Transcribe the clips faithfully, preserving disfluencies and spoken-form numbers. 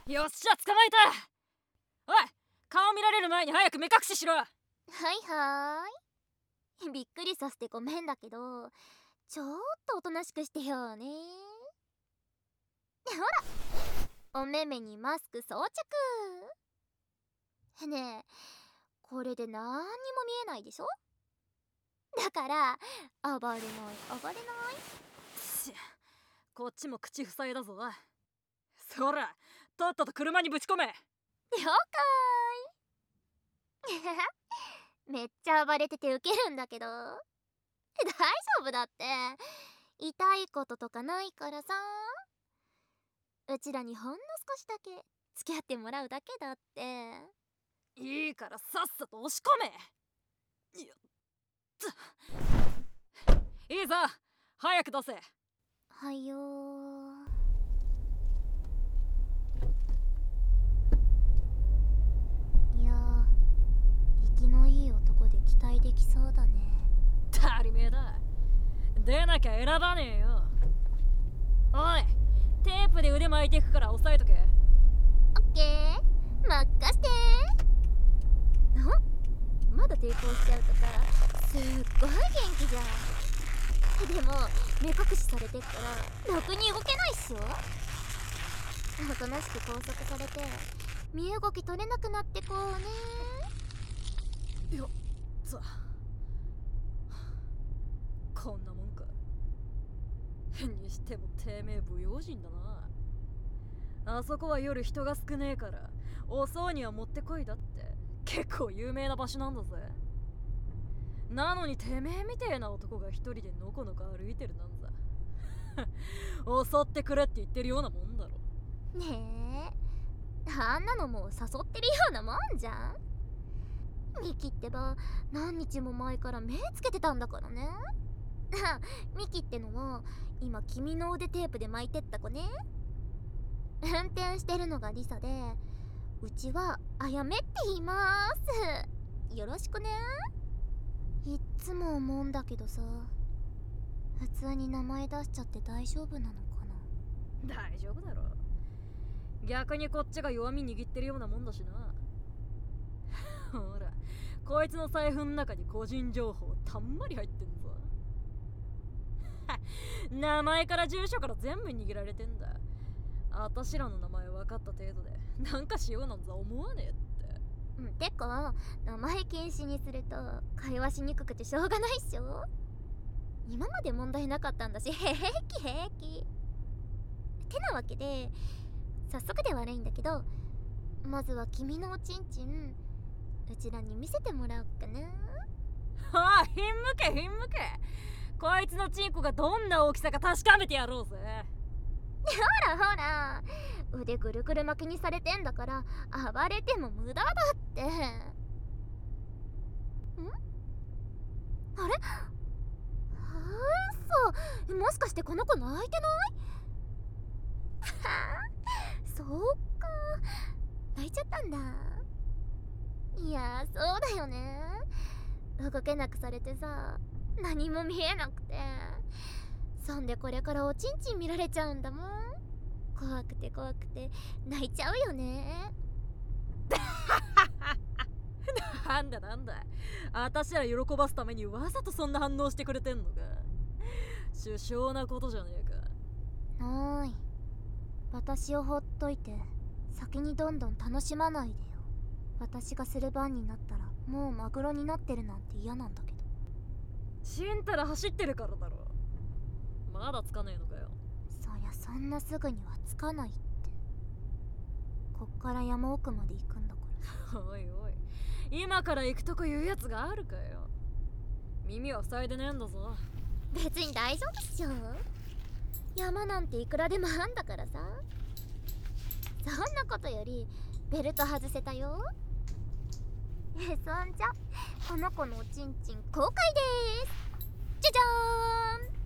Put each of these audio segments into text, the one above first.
よっしゃ、捕まえた。おい、顔見られる前に早く目隠ししろ。 はいはーい。びっくりさせてごめんだけど、ちょっとおとなしくしてよね。ほら、お目目にマスク装着。ねえ、これでなんにも見えないでしょ。だから暴れない暴れない。 しこっちも口塞いだぞ。そら、とっとと車にぶち込め。 了解めっちゃ暴れててウケるんだけど、大丈夫だって。痛いこととかないからさ。うちらにほんの少しだけ付き合ってもらうだけだって。 いいからさっさと押し込め。よっと、いいぞ、早く出せ。 はいよー。いやー、生きのいい男で期待できそうだね。 足りめえだ。出なきゃ選ばねえよ。おい、テープで腕巻いていくから押さえとけ。 オッケー、任してー。ん？まだ抵抗しちゃうとかすっごい元気じゃん。でも目隠しされてっからろくに動けないっしょ。おとなしく拘束されて身動き取れなくなってこうね。 よっと、こんなもんか。にしてもてめえ不用心だな。あそこは夜人が少ねえから襲うにはもってこいだって結構有名な場所なんだぜ。なのにてめえみてえな男が一人でのこのこ歩いてるなんざ襲ってくれって言ってるようなもんだろ。 ねえ、あんなのもう誘ってるようなもんじゃん。ミキってば何日も前から目つけてたんだからね。ミキってのは今君の腕テープで巻いてった子ね。運転してるのがリサで、うちはあやめって言いまーす。よろしくね。いっつも思うんだけどさ、普通に名前出しちゃって大丈夫なのかな。大丈夫だろ。逆にこっちが弱み握ってるようなもんだしな。ほら、こいつの財布の中に個人情報たんまり入ってんぞ。名前から住所から全部握られてんだ。あたしらの名前分かった程度でなんかしようなんざ思わねえって。 うん、てか名前禁止にすると会話しにくくてしょうがないっしょ。今まで問題なかったんだし平気平気てなわけで、早速で悪いんだけど、まずは君のおちんちんうちらに見せてもらおうかな。 ああ、ひんむけひんむけ。こいつのチンコがどんな大きさか確かめてやろうぜ。 ほらほら、腕ぐるぐる巻きにされてんだから暴れても無駄だって。ん？あれ？うそ、もしかしてこの子泣いてない？そうか、泣いちゃったんだ。いや、そうだよね。動けなくされてさ、何も見えなくて、そんでこれからおちんちん見られちゃうんだもん。怖くて怖くて泣いちゃうよね。 なんだなんだ、あたしら喜ばすためにわざとそんな反応してくれてんのか。殊勝なことじゃねえか。 おーい、私をほっといて先にどんどん楽しまないでよ。私がする番になったらもうマグロになってるなんて嫌なんだけど。 ちんたら走ってるからだろ。まだつかねえのかよ。 そりゃそんなすぐにはつかないって。こっから山奥まで行くんだから。 おいおい、今から行くとこ言うやつがあるかよ。耳は塞いでねえんだぞ。 別に大丈夫っしょ。山なんていくらでもあんだからさ。そんなことよりベルト外せたよ。え、そんじゃこの子のおちんちん公開でーす。じゃじゃーん。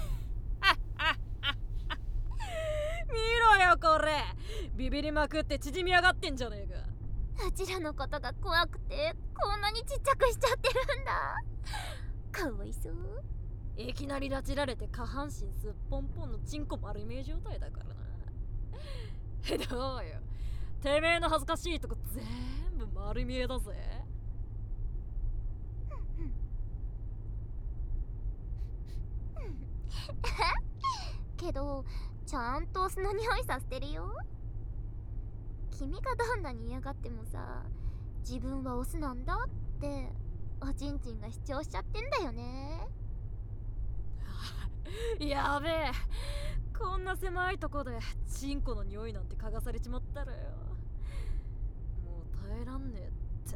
見ろよこれ、ビビりまくって縮み上がってんじゃねえか。 うちらのことが怖くてこんなにちっちゃくしちゃってるんだ。かわいそう。 いきなり拉致られて下半身すっぽんぽんのチンコ丸見え状態だからな。どうよ、 てめえの恥ずかしいとこ全部丸見えだぜ。 けどちゃんとオスの匂いさせてるよ。君がどんなに嫌がってもさ、自分はオスなんだっておちんちんが主張しちゃってんだよね。 やべえ、こんな狭いとこでチンコの匂いなんて嗅がされちまったらよ、もう耐えらんねえって。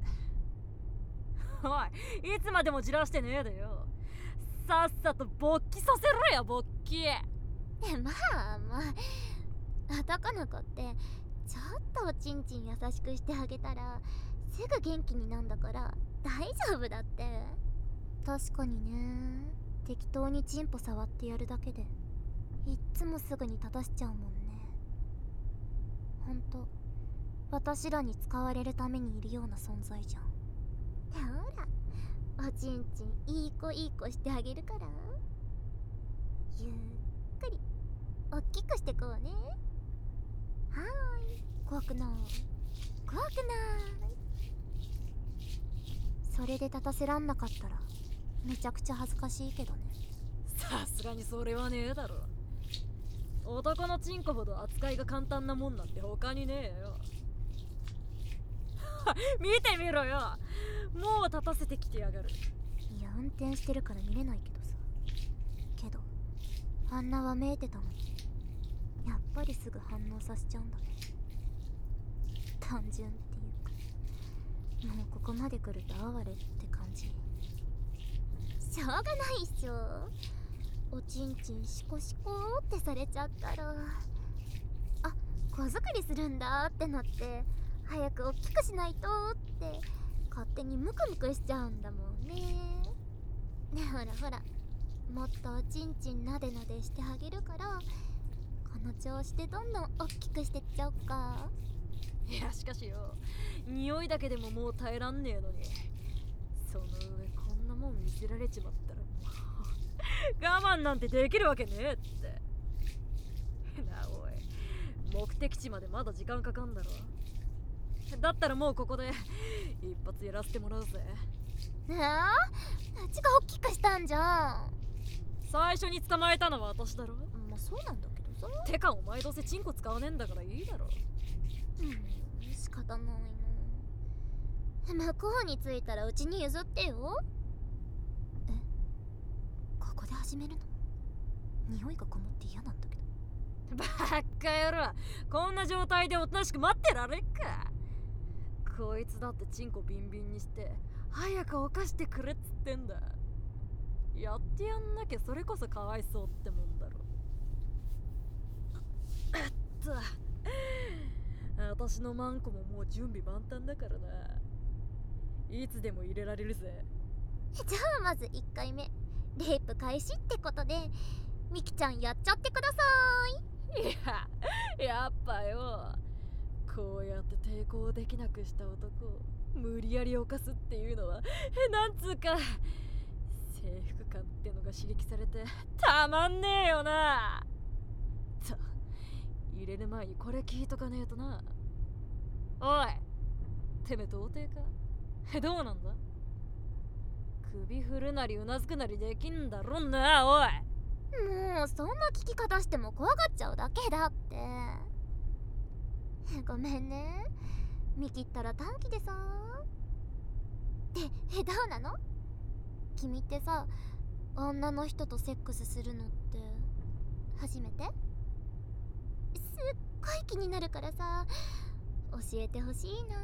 おい、いつまでもじらしてねえでよ、さっさと勃起させろや勃起。 まあまあ、男の子ってちょっとおちんちん優しくしてあげたらすぐ元気になんだから大丈夫だって。確かにね、適当にチンポ触ってやるだけでいっつもすぐに立たしちゃうもんね。ほんと私らに使われるためにいるような存在じゃん。ほら、おちんちんいい子いい子してあげるから、ゆっくりおっきくしてこうね。はーい、怖くない怖くない。それで立たせらんなかったらめちゃくちゃ恥ずかしいけどね。 さすがにそれはねえだろ。男のチンコほど扱いが簡単なもんなんて他にねえよ。見てみろよ、もう立たせてきてやがる。 いや、運転してるから見れないけどさ。けどあんなわめいてたのにやっぱりすぐ反応させちゃうんだね。単純っていうか、もうここまで来ると哀れって感じ。しょうがないっしょ。おちんちんシコシコってされちゃったら、あ、子作りするんだってなって早く大きくしないとって勝手にムクムクしちゃうんだもんね。ね、ほらほら、もっとおちんちんなでなでしてあげるから、この調子でどんどん大きくしてっちゃおっか。 いや、しかしよ、匂いだけでももう耐えらんねえのに、その上こんなもん見せられちまったらもう我慢なんてできるわけねえって。なあおい、目的地までまだ時間かかんだろ。だったらもうここで一発やらせてもらうぜ。 えー、うちが大きくしたんじゃん。 最初に捕まえたのは私だろ。 まあそうなんだけどさ。 てかお前どうせチンコ使わねえんだからいいだろ。 うん、仕方ないの。向こうに着いたらうちに譲ってよ。え、ここで始めるの？匂いがこもって嫌なんだけど。 バッカ野郎、こんな状態でおとなしく待ってられっか。こいつだってチンコビンビンにして早く犯してくれっつってんだ。やってやんなきゃそれこそかわいそうってもんだろ。えっと私のマンコももう準備万端だからな。いつでも入れられるぜ。 じゃあまずいっかいめレイプ開始ってことでミキちゃんやっちゃってください。いや、やっぱよ、こうやって抵抗できなくした男を無理やり犯すっていうのはなんつうか征服感ってのが刺激されてたまんねえよな。と入れる前にこれ聞いとかねえとな。おい、てめえ童貞か？どうなんだ？首振るなりうなずくなりできんだろんな。おい、 もうそんな聞き方しても怖がっちゃうだけだって。ごめんね、見切ったら短期でさ。で、え、どうなの？君ってさ、女の人とセックスするのって初めて？すっごい気になるからさ、教えてほしいな。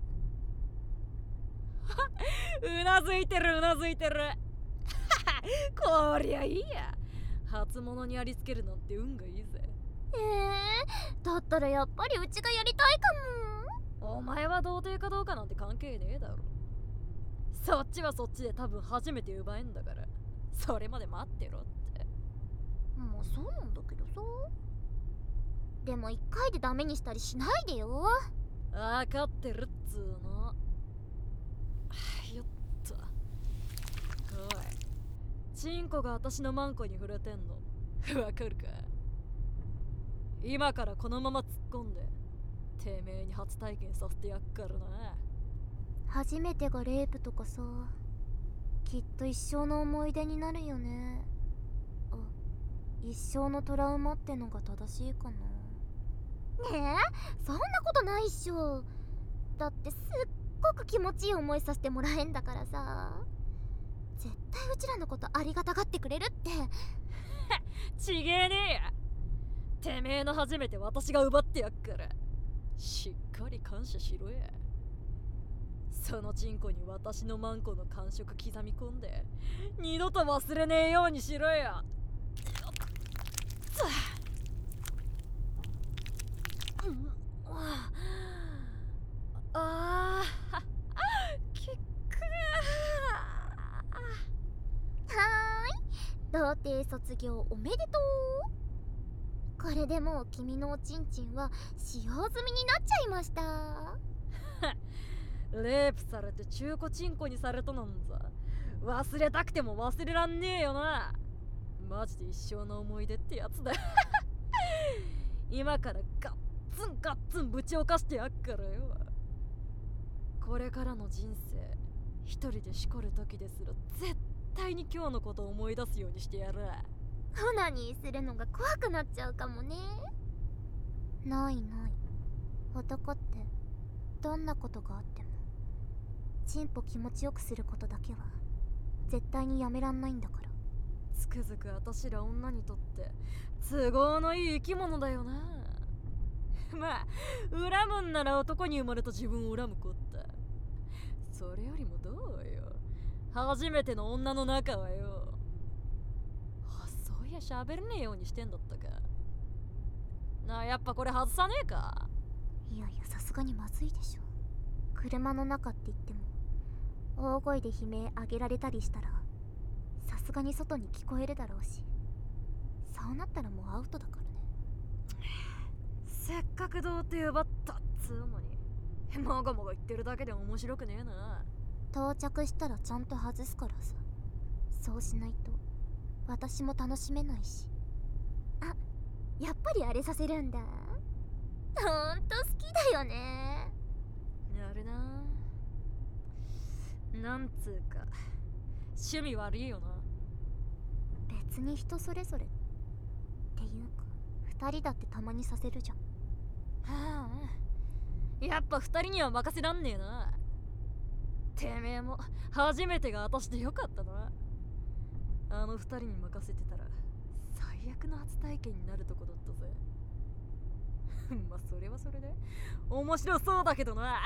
うなずいてるうなずいてるこりゃいいや、初物にありつけるなんて運がいいぜ。 えー、だったらやっぱりうちがやりたいかも。お前は童貞かどうかなんて関係ねえだろ。そっちはそっちで多分初めて奪えんだから、それまで待ってろって。 もうそうなんだけどさ。でも一回でダメにしたりしないでよ。 わかってるっつーの。よっと。おい、チンコが私のマンコに触れてんのわかるか？今からこのまま突っ込んでてめえに初体験させてやっからな。 初めてがレイプとかさ、きっと一生の思い出になるよね。あ、一生のトラウマってのが正しいかな。ねえ、そんなことないっしょ。だってすっごく気持ちいい思いさせてもらえんだからさ。絶対うちらのことありがたがってくれるって。 ちげえねえや。てめえの初めて私が奪ってやっから、しっかり感謝しろや。そのチンコに私のマンコの感触刻み込んで、二度と忘れねえようにしろや。ああ、きっくはーい、童貞卒業おめでとう。これでもう君のおちんちんは使用済みになっちゃいました。 レイプされて中古チンコにされたなんざ忘れたくても忘れらんねえよな。マジで一生の思い出ってやつだ。今からガッツンガッツンぶち犯してやっからよ。これからの人生一人でしこる時ですら絶対に今日のことを思い出すようにしてやる。 オナニーするのが怖くなっちゃうかもね。ないない、男ってどんなことがあってもチンポ気持ちよくすることだけは絶対にやめらんないんだから。 つくづくあたしら女にとって都合のいい生き物だよな。まあ恨むんなら男に生まれた自分を恨むこった。それよりもどうよ、初めての女の中はよ。あ、そういや喋れねえようにしてんだったかなあ。やっぱこれ外さねえか。 いやいや、さすがにまずいでしょ。車の中って言っても大声で悲鳴上げられたりしたらさすがに外に聞こえるだろうし、そうなったらもうアウトだからね。 せっかく童貞奪ったっつうのにもごもご言ってるだけで面白くねえな。 到着したらちゃんと外すからさ。そうしないと私も楽しめないし。あ、やっぱりあれさせるんだ。ほんと好きだよね。 あれな、なんつうか趣味悪いよな。 別に人それぞれっていうか、二人だってたまにさせるじゃん。 はあ、やっぱ二人には任せらんねえな。てめえも初めてが私でよかったな。あの二人に任せてたら最悪の初体験になるとこだったぜ。まあそれはそれで面白そうだけどな。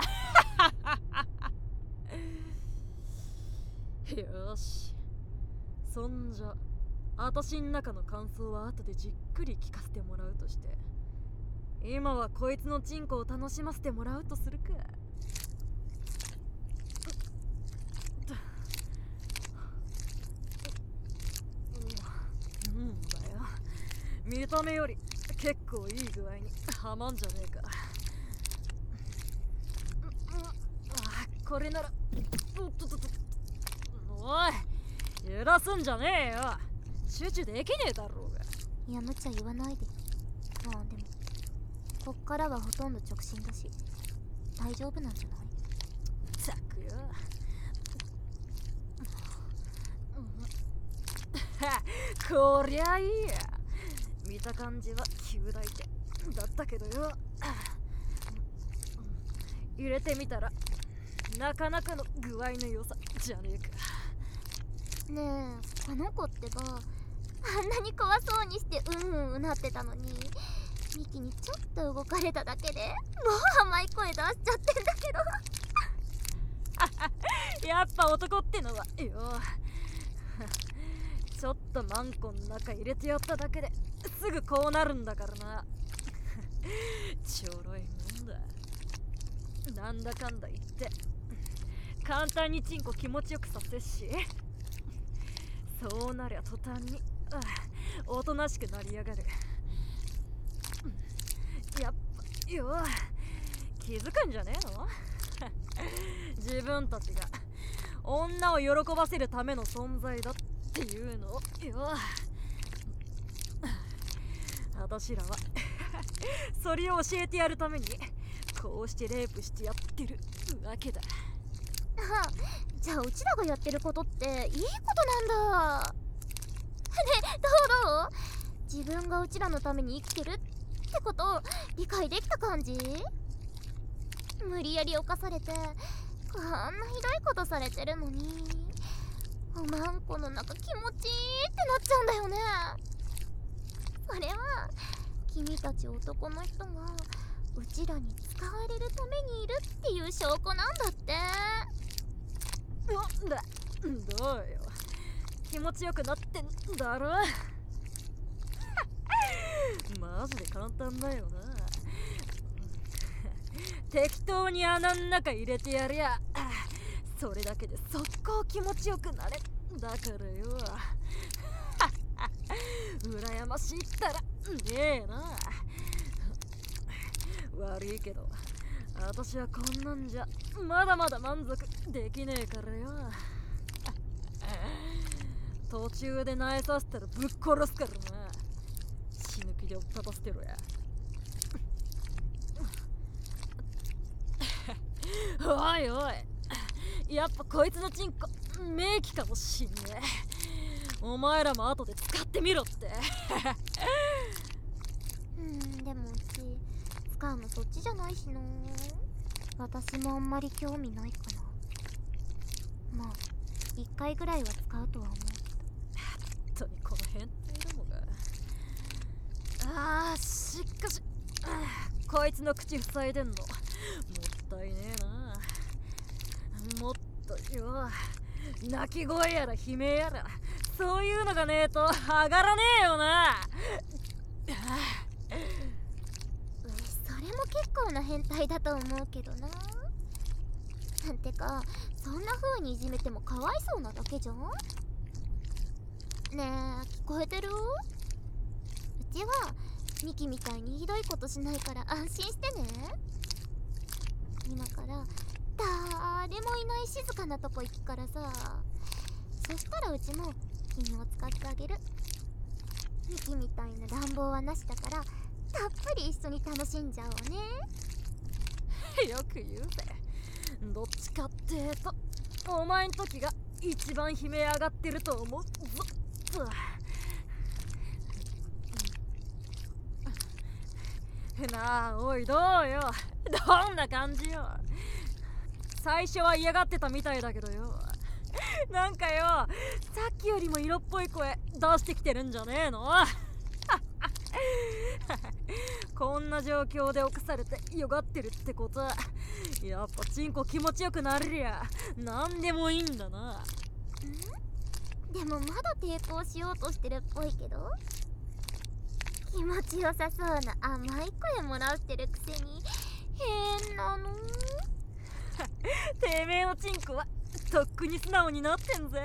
よし、そんじゃ私ん中の感想は後でじっくり聞かせてもらうとして、今はこいつのチンコを楽しませてもらうとするか。うんだよ、見た目より結構いい具合にはまんじゃねえか。あ、これならおっとっとっと、おい揺らすんじゃねえよ、集中できねえだろうが。 いや、無茶言わないで。まあでもこっからはほとんど直進だし大丈夫なんじゃない？ ったくよ。こりゃいいや。見た感じは旧大手だったけどよ、入れてみたらなかなかの具合の良さじゃねえか。 ねえ、この子ってばあんなに怖そうにしてうんうんうなってたのに、ミキにちょっと動かれただけでもう甘い声出しちゃってんだけど。 やっぱ男ってのはよ、ちょっとマンコの中入れてやっただけですぐこうなるんだからな。ちょろいもんだ。なんだかんだ言って簡単にチンコ気持ちよくさせっし、そうなりゃ途端にあおとなしくなりやがる。やっぱよ、気づくんじゃねえの？自分たちが女を喜ばせるための存在だっていうのをよ。私らはそれを教えてやるためにこうしてレイプしてやってるわけだ。 はあ、じゃあうちらがやってることっていいことなんだ。ね、どうどう？自分がうちらのために生きてるってこと理解できた感じ？無理やり犯されてこんなひどいことされてるのにおまんこの中気持ちいいってなっちゃうんだよね。それは君たち男の人がうちらに使われるためにいるっていう証拠なんだって。 なんだ、どうよ、気持ちよくなってんだろ。マジで簡単だよな。適当に穴ん中入れてやりゃそれだけで速攻気持ちよくなれ。だからよ、羨ましいったらねえな。悪いけど私はこんなんじゃまだまだ満足できねえからよ。途中で苗させたらぶっ殺すからな。死ぬ気で追っ立たせてろや。おいおい、やっぱこいつのチンコ名器かもしんねえ。お前らも後で使ってみろって。 うんでもうち使うのそっちじゃないしな。私もあんまり興味ないかな。まあ一回ぐらいは使うとは思うけど。 本当にこの変態どもが。あーしかしこいつの口塞いでんのもったいねえな。もっとよ、泣き声やら悲鳴やらそういうのがねえと上がらねえよな。 それも結構な変態だと思うけどな。なんてかそんな風にいじめてもかわいそうなだけじゃん。ねえ聞こえてる？うちはミキみたいにひどいことしないから安心してね。今から誰もいない静かなとこ行くからさ。そしたらうちも君を使ってあげる。ミキみたいな乱暴はなしだからたっぷり一緒に楽しんじゃおうね。 よく言うぜ。どっちかってえとお前ん時が一番悲鳴上がってると思うぞ。なあおい、どうよ、どんな感じよ。最初は嫌がってたみたいだけどよ、なんかよさっきよりも色っぽい声出してきてるんじゃねえの。こんな状況で侵されてよがってるってことはやっぱチンコ気持ちよくなれりゃなんでもいいんだな。 んでもまだ抵抗しようとしてるっぽいけど。気持ちよさそうな甘い声もらってるくせに変なの。 てめえのチンコはとっくに素直になってんぜ。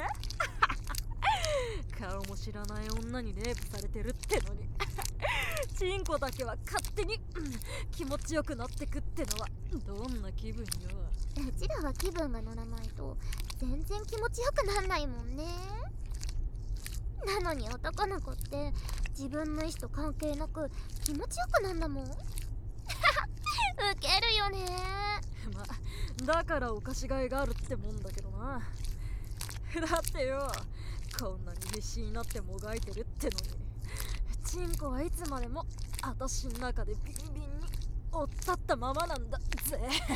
顔も知らない女にレイプされてるってのにチンコだけは勝手に、うん、気持ちよくなってくってのはどんな気分よ。 うちらは気分が乗らないと全然気持ちよくなんないもんね。なのに男の子って自分の意思と関係なく気持ちよくなんだもん。ウケるよね。 まだからおかしがいがあるってもんだけどな。だってよこんなに必死になってもがいてるってのにチンコはいつまでもあたしん中でビンビンにおったったままなんだぜ。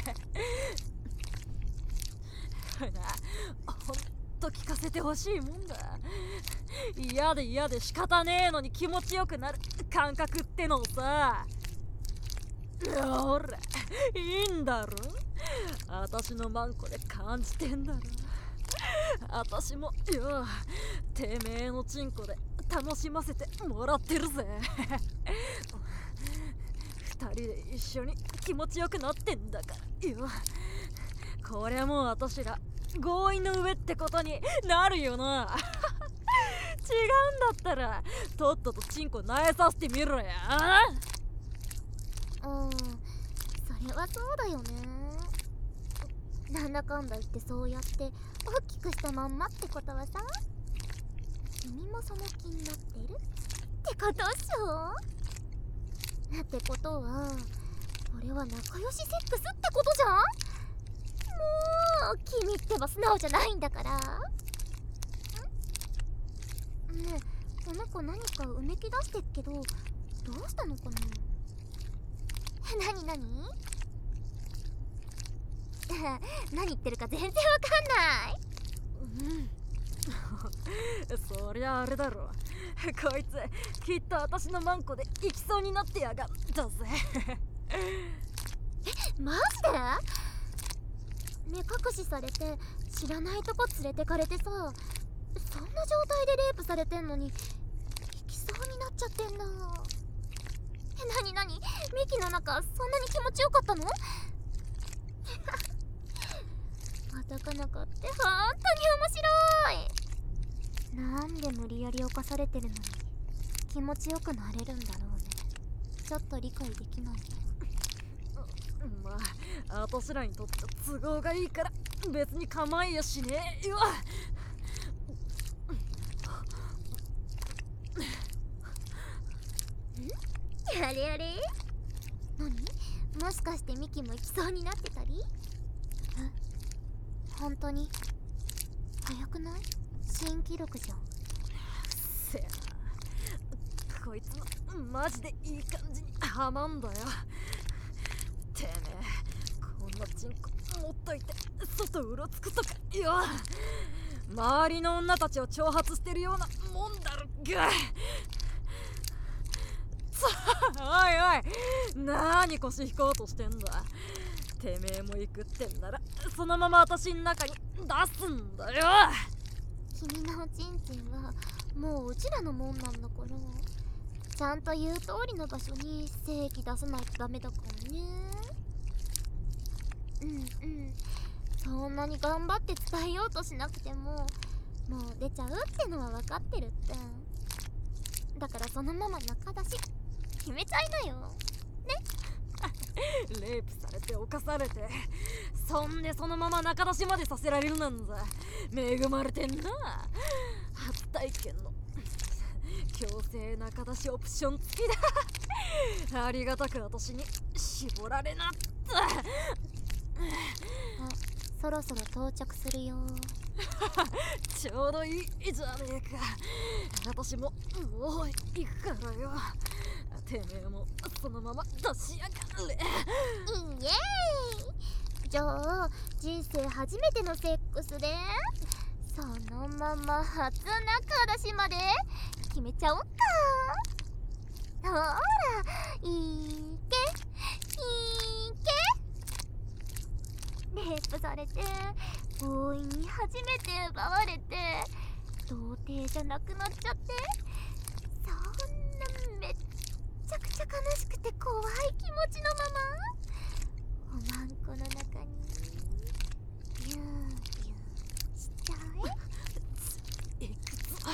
なほんと聞かせてほしいもんだ。嫌で嫌で仕方ねえのに気持ちよくなる感覚ってのをさ。ほらいいんだろ、あたしのマンコで感じてんだろ。あたしもよてめえのチンコで楽しませてもらってるぜ。二人で一緒に気持ちよくなってんだからよ。こりゃもうあたしら合意の上ってことになるよな。違うんだったらとっととチンコ苗させてみろや。 うんそれはそうだよね。なんだかんだ言ってそうやって大きくしたまんまってことはさ、君もその気になってるってことっしょ。ってことはそれは仲良しセックスってことじゃん。もう君ってば素直じゃないんだから。んねえ、この子何かうめき出してっけど、どうしたのかな。なになに何言ってるか全然わかんない。 うんそりゃあれだろ。こいつきっと私のマンコで行きそうになってやがったぜ。 え、マジで？目隠しされて知らないとこ連れてかれてさ、そんな状態でレイプされてんのに行きそうになっちゃってんだ。え、なになに、ミキの中そんなに気持ちよかったの？男の子ってほんとに面白い。なんで無理やり犯されてるのに気持ちよくなれるんだろうね。ちょっと理解できないね。 まあ私らにとって都合がいいから別に構いやしねえよ。 ん？あれあれ？何？もしかしてミキも行きそうになってたり？え？本当に？早くない？新記録じゃん。 せやな、こいつのマジでいい感じにハマんだよ。てめえこんなチンコ持っといて外うろつくとかよ。周りの女たちを挑発してるようなもんだろが。おいおい、なーに腰引こうとしてんだ。てめえも行くってんならそのまま私ん中に出すんだよ。 君のおちんちんはもううちらのもんなんだから、ちゃんと言う通りの場所に精液出さないとダメだからね。うんうん、そんなに頑張って伝えようとしなくてももう出ちゃうってのは分かってるって。だからそのまま中出し決めちゃいなよね。 レイプされて犯されて、そんでそのまま中出しまでさせられるなんざ恵まれてんな。初体験の強制中出しオプション付きだ。ありがたく私に絞られなった。 あ、そろそろ到着するよ。 ちょうどいいじゃねえか。私ももう行くからよ。てめえもそのまま出しやがれ。 イエーイ。じゃあ人生初めてのセックスでそのまま初中出しまで決めちゃおっか。ほらいいけいけ。レイプされて強引に初めて奪われて童貞じゃなくなっちゃって、そんなめっちゃくちゃ悲しくて怖い気持ちのままおまんこの中にビュービューしちゃえ。 いくぞ。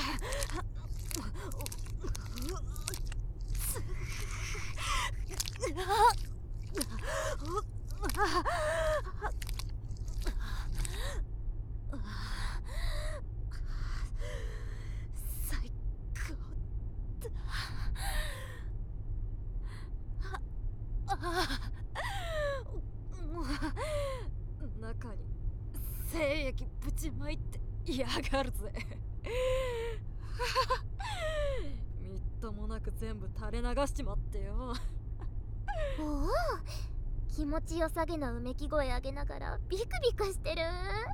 最高だ。中に精液ぶちまいてやがるぜ。みっともなく全部垂れ流しちまってよ。 おお、気持ちよさげなうめき声上げながらビクビクしてる。かわ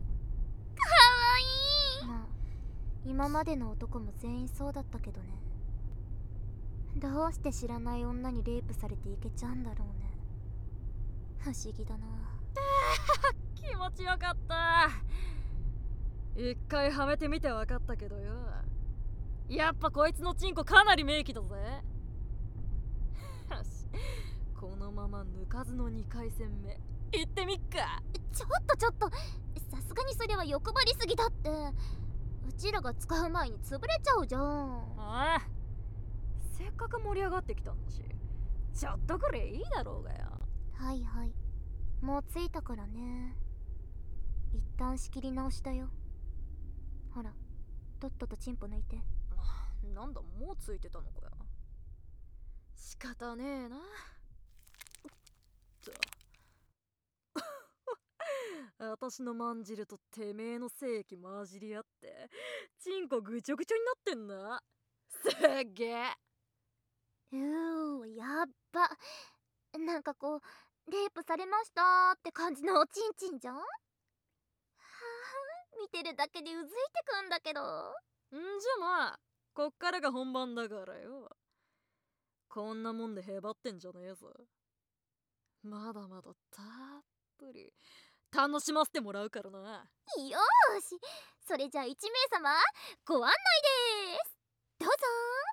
いい。まあ今までの男も全員そうだったけどね。どうして知らない女にレイプされていけちゃうんだろうね。不思議だな。 気持ちよかった。一回はめてみて分かったけどよ、やっぱこいつのチンコかなり名器だぜ。よし、このまま抜かずのにかい戦目行ってみっか。 ちょっとちょっと、さすがにそれは欲張りすぎだって。うちらが使う前に潰れちゃうじゃん。 ああ、せっかく盛り上がってきたんだし、ちょっとくらいいいだろうがよ。 はいはい、もう着いたからね。一旦仕切り直しだよ。ほら、とっととチンポ抜いて。 なんだ、もうついてたのかよ。仕方ねえな。 私のまんじるとてめえの精液混じり合ってチンコぐちょぐちょになってんな。すっげえ。 うー、やっば。なんかこうレイプされましたって感じのおちんちんじゃん。はあ、見てるだけでうずいてくんだけど。 んじゃまあこっからが本番だからよ。こんなもんでへばってんじゃねえぞ。まだまだたっぷり楽しませてもらうからな。 よーし、それじゃあいちめいさまご案内です。どうぞ。